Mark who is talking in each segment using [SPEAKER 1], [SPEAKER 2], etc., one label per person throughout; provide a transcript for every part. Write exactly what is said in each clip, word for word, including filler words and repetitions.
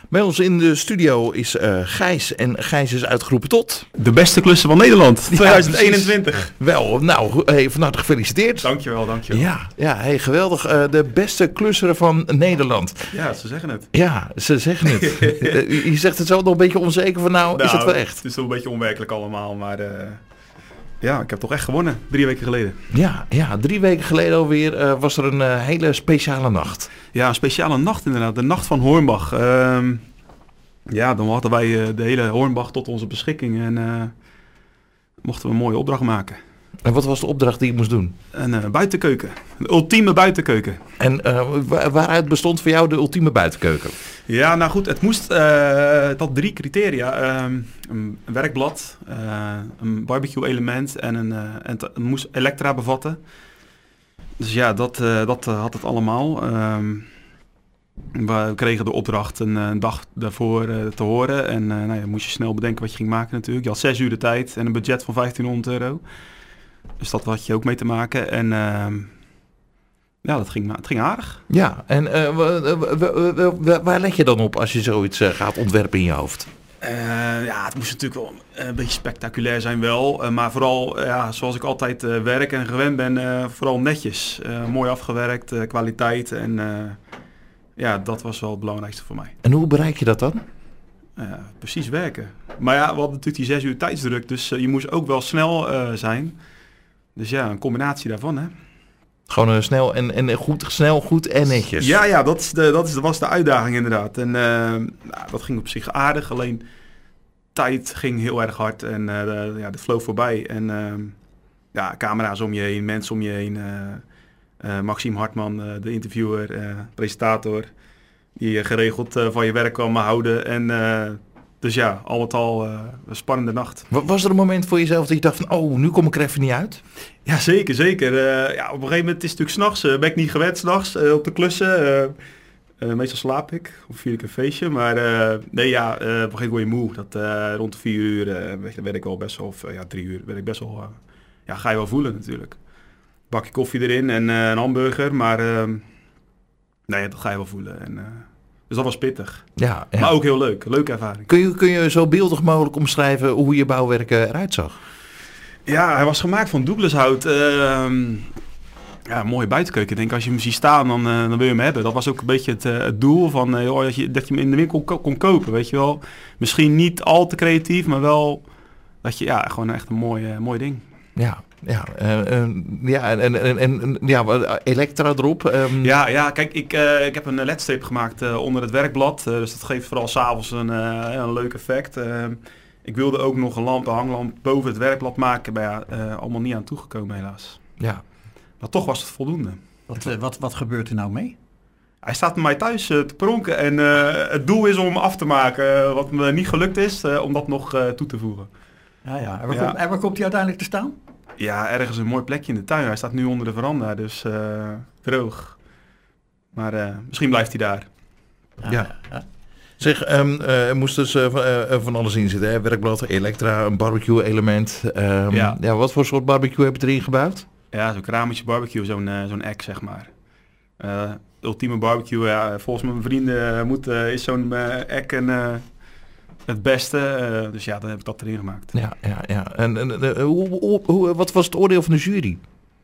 [SPEAKER 1] Bij ons in de studio is uh, Gijs. En Gijs is uitgeroepen tot...
[SPEAKER 2] de beste klussen van Nederland, twintig eenentwintig.
[SPEAKER 1] Ja, wel, nou, hey, van harte gefeliciteerd.
[SPEAKER 2] Dankjewel, dankjewel.
[SPEAKER 1] Ja, ja hey, geweldig. Uh, de beste klusser van Nederland.
[SPEAKER 2] Ja, ze zeggen het.
[SPEAKER 1] Ja, ze zeggen het. Je zegt het zo nog een beetje onzeker van, nou, nou is het wel echt?
[SPEAKER 2] Het is wel een beetje onwerkelijk allemaal, maar... Uh... Ja, ik heb toch echt gewonnen, drie weken geleden.
[SPEAKER 1] Ja, ja drie weken geleden alweer uh, was er een uh, hele speciale nacht.
[SPEAKER 2] Ja, een speciale nacht inderdaad. De nacht van Hornbach. Uh, ja, dan hadden wij uh, de hele Hornbach tot onze beschikking en uh, mochten we een mooie opdracht maken.
[SPEAKER 1] En wat was de opdracht die je moest doen?
[SPEAKER 2] Een uh, buitenkeuken. Een ultieme buitenkeuken.
[SPEAKER 1] En uh, waaruit bestond voor jou de ultieme buitenkeuken?
[SPEAKER 2] Ja, nou goed, het moest, uh, dat drie criteria. Uh, een werkblad, uh, een barbecue element en, een, uh, en het moest elektra bevatten. Dus ja, dat, uh, dat uh, had het allemaal. Uh, we kregen de opdracht een, een dag daarvoor uh, te horen. En uh, nou ja, moest je snel bedenken wat je ging maken natuurlijk. Je had zes uur de tijd en een budget van vijftienhonderd euro. Dus dat had je ook mee te maken. En uh, ja, dat ging, het ging aardig.
[SPEAKER 1] Ja, en uh, waar let je dan op als je zoiets uh, gaat ontwerpen in je hoofd?
[SPEAKER 2] Uh, ja, het moest natuurlijk wel een beetje spectaculair zijn wel. Uh, maar vooral, uh, ja, zoals ik altijd uh, werk en gewend ben, uh, vooral netjes. Uh, mooi afgewerkt, uh, kwaliteit. En uh, ja, dat was wel het belangrijkste voor mij.
[SPEAKER 1] En hoe bereik je dat dan?
[SPEAKER 2] Uh, precies werken. Maar ja, we hadden natuurlijk die zes uur tijdsdruk. Dus uh, je moest ook wel snel uh, zijn. Dus ja, een combinatie daarvan, hè.
[SPEAKER 1] Gewoon uh, snel en, en goed, snel, goed en netjes.
[SPEAKER 2] Ja, ja, dat, is de, dat, is, dat was de uitdaging inderdaad. En uh, nou, dat ging op zich aardig. Alleen tijd ging heel erg hard en uh, de, ja, de flow voorbij. En uh, ja, camera's om je heen, mensen om je heen. Uh, uh, Maxime Hartman, uh, de interviewer, uh, presentator. Die uh, geregeld uh, van je werk kwam houden. En uh, dus ja, al met al uh, een spannende nacht.
[SPEAKER 1] Was er een moment voor jezelf dat je dacht van, oh, nu kom ik er even niet uit?
[SPEAKER 2] Ja, zeker, zeker. Uh, ja, op een gegeven moment is het natuurlijk 's nachts. Uh, ben ik niet gewend 's nachts uh, op de klussen. Uh, uh, meestal slaap ik of vier ik een feestje. Maar uh, nee, ja, uh, op een gegeven moment word je moe. Dat uh, rond de vier uur uh, werd ik wel best wel, of uh, ja, drie uur werd ik best wel, uh, ja, ga je wel voelen natuurlijk. Bakje koffie erin en uh, een hamburger, maar uh, nee, dat ga je wel voelen. En, uh, dus dat was pittig.
[SPEAKER 1] Ja, ja.
[SPEAKER 2] Maar ook heel leuk. Leuke ervaring.
[SPEAKER 1] Kun je, kun je zo beeldig mogelijk omschrijven hoe je bouwwerk uh, eruit zag?
[SPEAKER 2] Ja, hij was gemaakt van Douglashout. Uh, ja, een mooie buitenkeuken. Ik denk, als je hem ziet staan, dan, uh, dan wil je hem hebben. Dat was ook een beetje het, uh, het doel van uh, joh, dat, je, dat je hem in de winkel kon, kon kopen, weet je wel. Misschien niet al te creatief, maar wel dat je, ja, gewoon echt een mooi, uh, mooi ding.
[SPEAKER 1] Ja, ja, uh, uh, ja en, en, en ja, elektra erop. Um...
[SPEAKER 2] Ja, ja, kijk, ik, uh, ik heb een L E D-streep gemaakt uh, onder het werkblad. Uh, dus dat geeft vooral 's avonds een, uh, een leuk effect. Uh, Ik wilde ook nog een lamp, een hanglamp boven het werkblad maken, maar ja, uh, allemaal niet aan toegekomen helaas.
[SPEAKER 1] Ja.
[SPEAKER 2] Maar toch was het voldoende.
[SPEAKER 3] Wat, uh, wat, wat gebeurt er nou mee?
[SPEAKER 2] Hij staat bij mij thuis uh, te pronken en uh, het doel is om hem af te maken. Uh, wat me niet gelukt is, uh, om dat nog uh, toe te voegen.
[SPEAKER 3] Ja, ja. En waar,
[SPEAKER 2] ja.
[SPEAKER 3] Komt, en waar komt hij uiteindelijk te staan?
[SPEAKER 2] Ja, ergens een mooi plekje in de tuin. Hij staat nu onder de veranda, dus uh, droog. Maar uh, misschien blijft hij daar.
[SPEAKER 1] Ja. ja. ja. Zeg, um, uh, er moest dus uh, van, uh, van alles in zitten, hè? Werkblad, elektra, een barbecue element. Um, ja. ja, wat voor soort barbecue heb je erin gebouwd?
[SPEAKER 2] Ja, zo'n krametje barbecue, zo'n, uh, zo'n egg, zeg maar. Uh, ultieme barbecue, ja, volgens mijn vrienden moet, uh, is zo'n uh, egg een, uh, het beste. Uh, dus ja, dan heb ik dat erin gemaakt.
[SPEAKER 1] Ja, ja, ja. En, en uh, hoe, hoe, hoe, wat was het oordeel van de jury?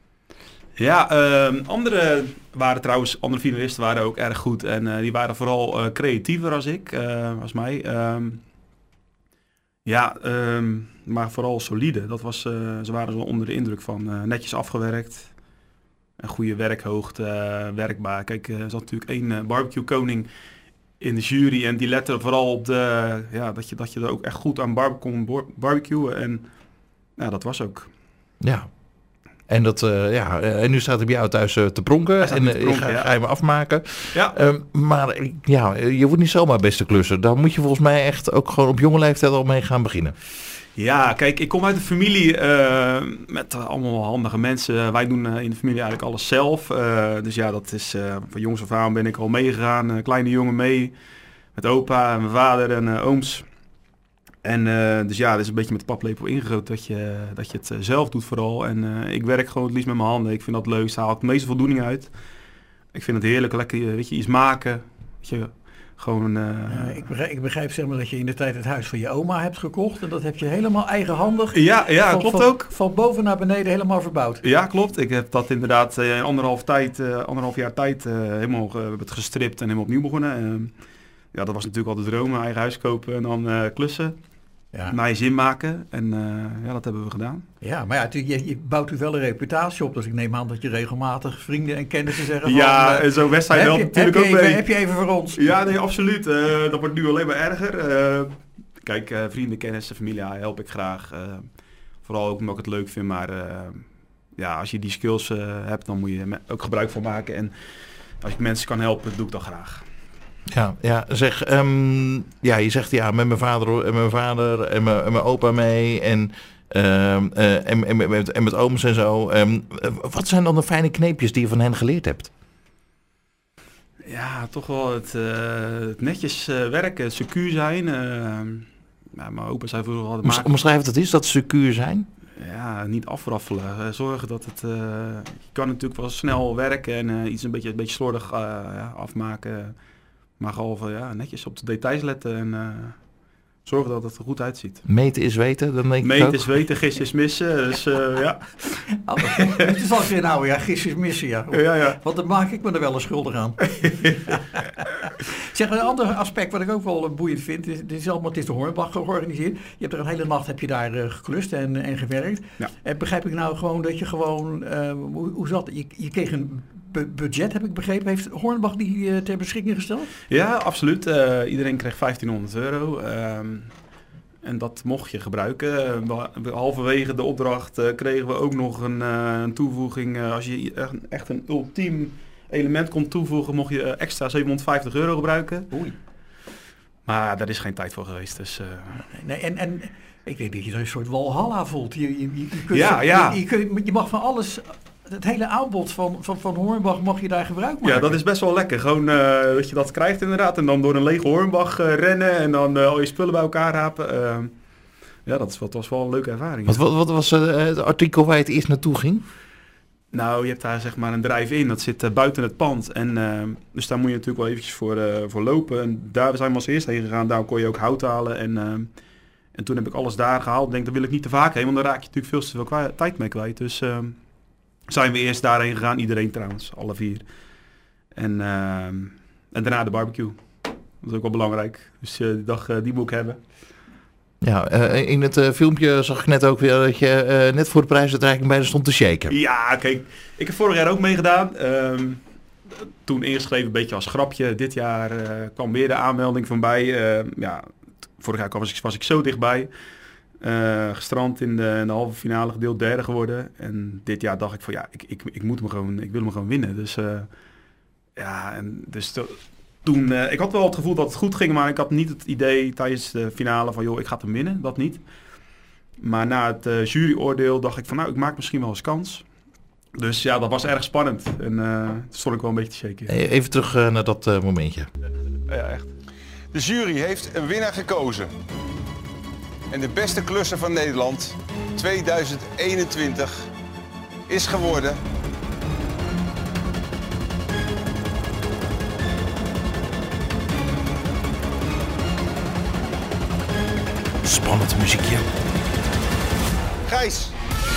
[SPEAKER 2] Ja, uh, andere waren trouwens, andere finalisten waren ook erg goed. En uh, die waren vooral uh, creatiever als ik, uh, als mij. Um, ja, um, maar vooral solide. Dat was, uh, ze waren zo onder de indruk van uh, netjes afgewerkt. Een goede werkhoogte, uh, werkbaar. Kijk, uh, er zat natuurlijk één uh, barbecue koning in de jury. En die lette vooral op de, ja, dat je, dat je er ook echt goed aan barbecue kon barbecuen. En ja, dat was ook.
[SPEAKER 1] Ja. En, dat, uh, ja, en nu staat hij bij jou thuis uh, te pronken en uh, pronken, ga, ja. ga je hem afmaken.
[SPEAKER 2] Ja.
[SPEAKER 1] Um, maar ja, je wordt niet zomaar beste klusser. Dan moet je volgens mij echt ook gewoon op jonge leeftijd al mee gaan beginnen.
[SPEAKER 2] Ja, kijk, ik kom uit een familie uh, met uh, allemaal handige mensen. Wij doen uh, in de familie eigenlijk alles zelf. Uh, dus ja, dat is uh, van jongs af aan ben ik al meegegaan. Uh, kleine jongen mee met opa en mijn vader en uh, ooms. En uh, dus ja, dat is een beetje met de paplepel ingegoten dat je, dat je het uh, zelf doet vooral. En uh, ik werk gewoon het liefst met mijn handen. Ik vind dat leuk, daar haal ik de meeste voldoening uit. Ik vind het heerlijk, lekker weet je, iets maken. Weet je, Gewoon, uh...
[SPEAKER 3] uh, ik, begrijp, ik begrijp zeg maar dat je in de tijd het huis van je oma hebt gekocht. En dat heb je helemaal eigenhandig.
[SPEAKER 2] Ja, ja
[SPEAKER 3] van,
[SPEAKER 2] klopt
[SPEAKER 3] van,
[SPEAKER 2] ook.
[SPEAKER 3] Van boven naar beneden helemaal verbouwd.
[SPEAKER 2] Ja, klopt. Ik heb dat inderdaad uh, in anderhalf, tijd, uh, anderhalf jaar tijd uh, helemaal uh, het gestript en helemaal opnieuw begonnen. Uh, ja, dat was natuurlijk al de droom. Eigen huis kopen en dan uh, klussen. Ja. Naar je zin maken. En uh, ja, dat hebben we gedaan.
[SPEAKER 3] Ja, maar ja, je, je bouwt u wel een reputatie op. Dus ik neem aan dat je regelmatig vrienden en kennissen zeggen
[SPEAKER 2] ja,
[SPEAKER 3] van... Uh,
[SPEAKER 2] en zo'n wedstrijd wel natuurlijk ook
[SPEAKER 3] even,
[SPEAKER 2] mee.
[SPEAKER 3] Heb je even voor ons?
[SPEAKER 2] Ja, nee, absoluut. Uh, dat wordt nu alleen maar erger. Uh, kijk, uh, vrienden, kennissen, familie ja, help ik graag. Uh, vooral ook omdat ik het leuk vind. Maar uh, ja, als je die skills uh, hebt, dan moet je er ook gebruik van maken. En als ik mensen kan helpen, doe ik dat graag.
[SPEAKER 1] Ja, ja, zeg, um, ja, je zegt ja, met mijn vader en mijn vader en mijn, en mijn opa mee en, uh, uh, en, en, met, en met ooms en zo. Um, wat zijn dan de fijne kneepjes die je van hen geleerd hebt?
[SPEAKER 2] Ja, toch wel het, uh, het netjes uh, werken, het secuur zijn. Uh, ja, mijn opa zei vroeger altijd...
[SPEAKER 1] Maken... Omschrijf dat is, dat secuur zijn?
[SPEAKER 2] Ja, niet afraffelen. Uh, zorgen dat het... Uh, je kan natuurlijk wel snel werken en uh, iets een beetje, een beetje slordig uh, ja, afmaken... Maar gewoon ja, netjes op de details letten en uh, zorgen dat het er goed uitziet.
[SPEAKER 1] Meten is weten, dan denk ik
[SPEAKER 2] Meten
[SPEAKER 1] ook.
[SPEAKER 2] is weten, gissen is missen. Dus uh, ja.
[SPEAKER 3] Het is als je nou ja, gissen is missen, ja.
[SPEAKER 2] ja, ja.
[SPEAKER 3] Want dan maak ik me er wel een schuldig aan. Zeg, een ander aspect wat ik ook wel boeiend vind, is, dit is allemaal, het is de Hornbach georganiseerd. Je hebt er een hele nacht heb je daar uh, geklust en, en gewerkt. Ja. En begrijp ik nou gewoon dat je gewoon, uh, hoe, hoe zat, je, je kreeg een budget, heb ik begrepen. Heeft Hornbach die uh, ter beschikking gesteld?
[SPEAKER 2] Ja, absoluut. Uh, iedereen kreeg vijftienhonderd euro. Um, en dat mocht je gebruiken. Uh, halverwege de opdracht uh, kregen we ook nog een, uh, een toevoeging. Uh, als je echt, echt een ultiem element kon toevoegen, mocht je uh, extra zevenhonderdvijftig euro gebruiken. Oei. Maar daar is geen tijd voor geweest. Dus, uh...
[SPEAKER 3] nee, en, en ik denk dat je er een soort walhalla voelt. Je, je, je, je, kunt,
[SPEAKER 2] ja, ja.
[SPEAKER 3] Je, je, kunt, je mag van alles... Het hele aanbod van, van, van Hornbach mag je daar gebruik maken.
[SPEAKER 2] Ja, dat is best wel lekker. Gewoon uh, dat je dat krijgt inderdaad. En dan door een lege Hornbach uh, rennen en dan uh, al je spullen bij elkaar rapen. Uh, ja, dat, is, dat was wel een leuke ervaring.
[SPEAKER 1] Wat, wat, wat was uh, het artikel waar je het eerst naartoe ging?
[SPEAKER 2] Nou, je hebt daar zeg maar een drive-in. Dat zit uh, buiten het pand. En, uh, dus daar moet je natuurlijk wel eventjes voor, uh, voor lopen. En daar zijn we als eerste heen gegaan. Daar kon je ook hout halen. En, uh, en toen heb ik alles daar gehaald. Ik denk, dat wil ik niet te vaak heen. Want dan raak je natuurlijk veel te veel kwa- tijd mee kwijt. Dus... Uh, zijn we eerst daarheen gegaan, iedereen trouwens, alle vier. En, uh, en daarna de barbecue. Dat is ook wel belangrijk. Dus uh, die dag uh, die moet ik hebben.
[SPEAKER 1] Ja, uh, in het uh, filmpje zag ik net ook weer dat je uh, net voor de prijsuitreiking bijna stond te shaken.
[SPEAKER 2] Ja, kijk, ik heb vorig jaar ook meegedaan. Um, toen ingeschreven een beetje als grapje. Dit jaar uh, kwam weer de aanmelding van bij. Uh, ja, vorig jaar was ik, was ik zo dichtbij. Uh, gestrand in de, in de halve finale, gedeeld derde geworden. En dit jaar dacht ik van ja, ik, ik, ik moet hem gewoon, ik wil hem gewoon winnen. Dus uh, ja, en dus to, toen, uh, ik had wel het gevoel dat het goed ging, maar ik had niet het idee tijdens de finale van joh, ik ga hem winnen, dat niet. Maar na het uh, juryoordeel dacht ik van nou, ik maak misschien wel eens kans. Dus ja, dat was erg spannend. En uh, toen stond ik wel een beetje te shaken.
[SPEAKER 1] Even terug uh, naar dat uh, momentje.
[SPEAKER 2] Ja, echt.
[SPEAKER 4] De jury heeft een winnaar gekozen. En de beste klusser van Nederland tweeduizend eenentwintig is geworden...
[SPEAKER 1] Spannend muziekje.
[SPEAKER 4] Gijs.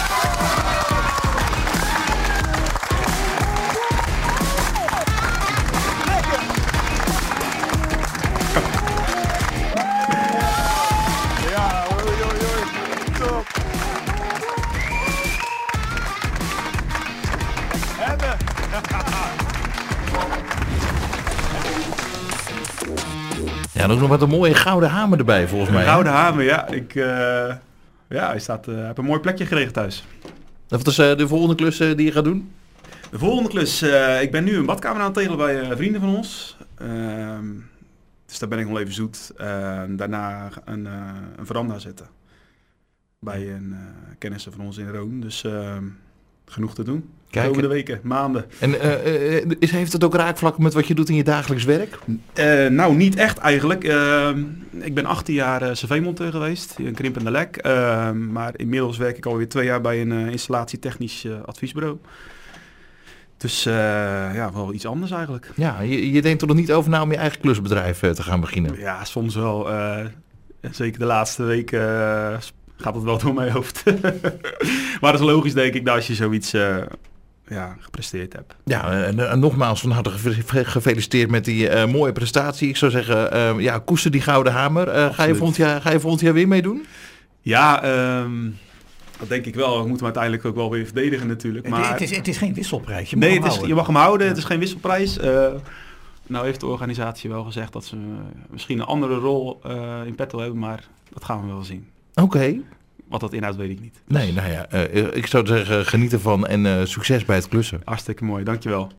[SPEAKER 1] Ja, en ook nog met een mooie gouden hamer erbij, volgens mij.
[SPEAKER 2] Een gouden hamer, ja. Ik, uh, ja, hij staat, uh, heb een mooi plekje gekregen thuis.
[SPEAKER 1] Wat is uh, de volgende klus uh, die je gaat doen?
[SPEAKER 2] De volgende klus, uh, ik ben nu een badkamer aan het tegelen bij uh, vrienden van ons. Uh, dus daar ben ik nog even zoet. Uh, daarna een, uh, een veranda zetten. Bij een uh, kennissen van ons in Roon. Dus uh, genoeg te doen.
[SPEAKER 1] Kijk,
[SPEAKER 2] komende weken, maanden.
[SPEAKER 1] En uh, uh, is, heeft het ook raakvlakken met wat je doet in je dagelijks werk?
[SPEAKER 2] Uh, nou, niet echt eigenlijk. Uh, ik ben achttien jaar uh, cv-monteur geweest in Krimpende Lek. Uh, maar inmiddels werk ik alweer twee jaar bij een uh, installatietechnisch uh, adviesbureau. Dus uh, ja, wel iets anders eigenlijk.
[SPEAKER 1] Ja, je, je denkt er nog niet over na om je eigen klusbedrijf uh, te gaan beginnen?
[SPEAKER 2] Ja, soms wel. Uh, zeker de laatste weken uh, gaat het wel door mijn hoofd. Maar dat is logisch, denk ik, dat als je zoiets uh, ja, gepresteerd hebt.
[SPEAKER 1] Ja, en, en nogmaals van harte gefeliciteerd met die uh, mooie prestatie. Ik zou zeggen, uh, ja, koester die gouden hamer. Uh, ga, je volgend jaar, ga je volgend jaar weer meedoen?
[SPEAKER 2] Ja, um, dat denk ik wel. We moeten hem uiteindelijk ook wel weer verdedigen natuurlijk. Maar...
[SPEAKER 3] Het, is, het is geen wisselprijs. Je mag
[SPEAKER 2] nee,
[SPEAKER 3] hem
[SPEAKER 2] het is,
[SPEAKER 3] houden.
[SPEAKER 2] je mag hem houden. Ja. Het is geen wisselprijs. Uh, nou heeft de organisatie wel gezegd dat ze uh, misschien een andere rol uh, in petto hebben. Maar dat gaan we wel zien.
[SPEAKER 1] Oké. Okay.
[SPEAKER 2] Wat dat inhoudt weet ik niet.
[SPEAKER 1] Nee, nou ja, uh, ik zou zeggen geniet ervan en uh, succes bij het klussen.
[SPEAKER 2] Hartstikke mooi, dankjewel.